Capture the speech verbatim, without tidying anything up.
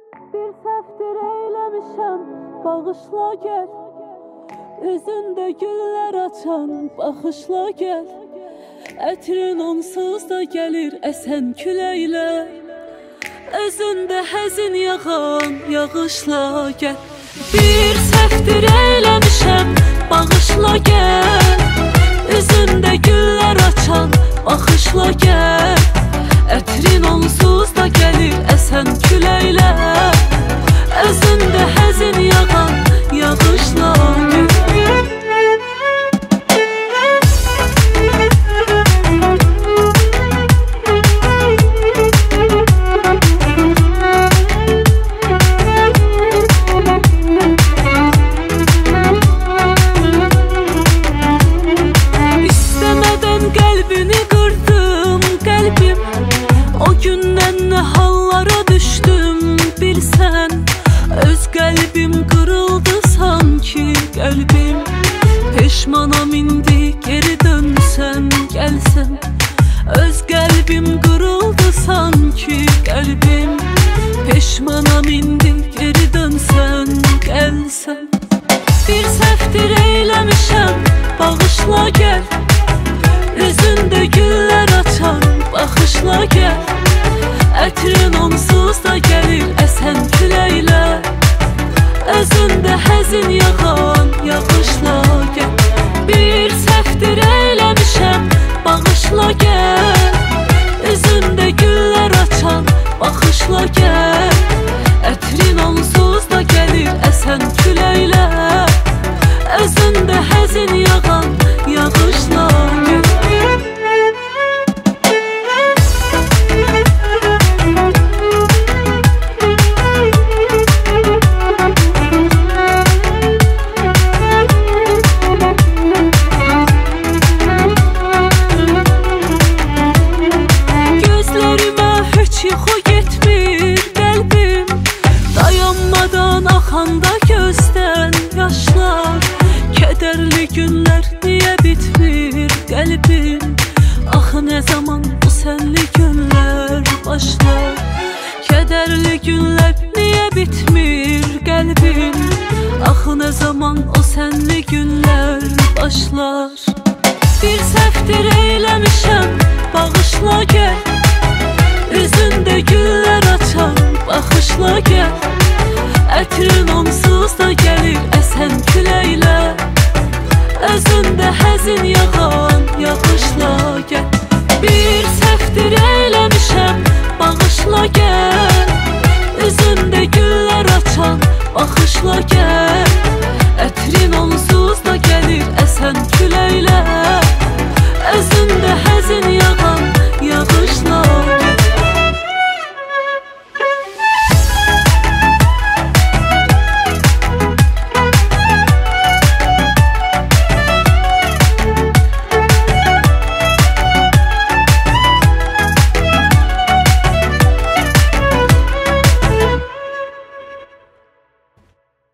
Bir səhvdir eyləmişəm, bağışla gəl. Üzündə güllər açan, baxışla gəl. Ətrin onsuz da gəlir əsən küləklə. Özündə həzin yağan, yağışla gəl. Bir səhvdir eyləmişəm, bağışla gəl. Üzündə güllər açan, baxışla gəl. Ətrin onsuz da gəlir əsən küləklə. Özündə həzin yağan, yağışla gəl. Peşmanam indi geri dönsən, gəlsən. Öz qəlbim qırıldı sanki qəlbim. Peşmanam indi geri dönsən, gəlsən. Bir səhvdir eyləmişəm, bağışla gəl. Üzündə güllər açan, baxışla gəl. Ətrin onsuz da gəlir əsən küləklə. Özündə həzin yağan, yağışla gəl. Bir səhvdir eyləmişəm, bağışla gəl. Üzündə güllər açan, baxışla gəl. Ətrin onsuz da gəlir əsən küləklə. Özündə həzin yağan, yağışla gəl. Axanda gözdən yaşlar, kədərli günlər niyə bitmir qəlbim? Axı nə zaman bu sənli günlər başlar? Kədərli günlər niyə bitmir qəlbim? Axı nə zaman o sənli günlər başlar? Bir səhvdir eyləmişəm, bağışla gəl. Üzündə güllər açan, baxışla gəl. Ətrin onsuz da gəlir əsən küləklə. Özündə həzin yağan, yağışla gəl. Bir səhvdir eyləmişəm, bağışla gəl. Üzündə güllər açan, baxışla gəl.